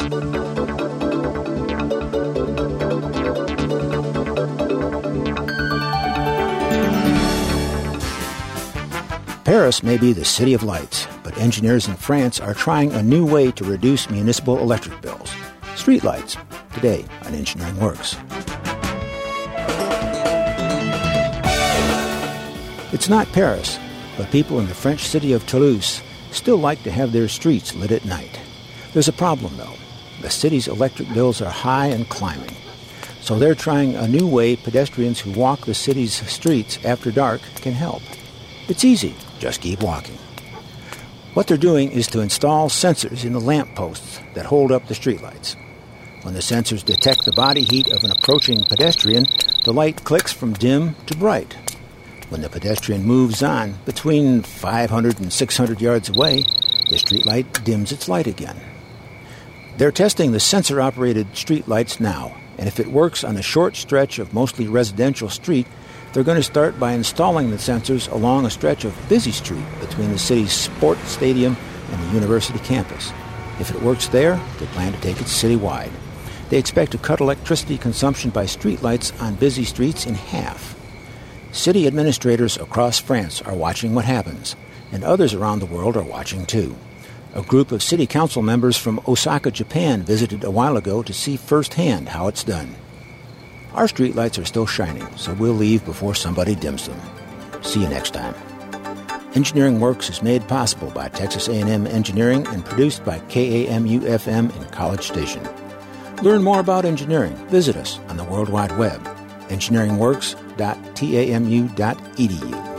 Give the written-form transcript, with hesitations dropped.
Paris may be the city of lights, but engineers in France are trying a new way to reduce municipal electric bills. Streetlights, today on Engineering Works. It's not Paris, but people in the French city of Toulouse still like to have their streets lit at night. There's a problem, though. The city's electric bills are high and climbing. So they're trying a new way pedestrians who walk the city's streets after dark can help. It's easy. Just keep walking. What they're doing is to install sensors in the lamp posts that hold up the streetlights. When the sensors detect the body heat of an approaching pedestrian, the light clicks from dim to bright. When the pedestrian moves on between 500 and 600 yards away, the streetlight dims its light again. They're testing the sensor-operated streetlights now, and if it works on a short stretch of mostly residential street, they're going to start by installing the sensors along a stretch of busy street between the city's sports stadium and the university campus. If it works there, they plan to take it citywide. They expect to cut electricity consumption by streetlights on busy streets in half. City administrators across France are watching what happens, and others around the world are watching too. A group of city council members from Osaka, Japan visited a while ago to see firsthand how it's done. Our streetlights are still shining, so we'll leave before somebody dims them. See you next time. Engineering Works is made possible by Texas A&M Engineering and produced by KAMU-FM in College Station. Learn more about engineering. Visit us on the World Wide Web, engineeringworks.tamu.edu.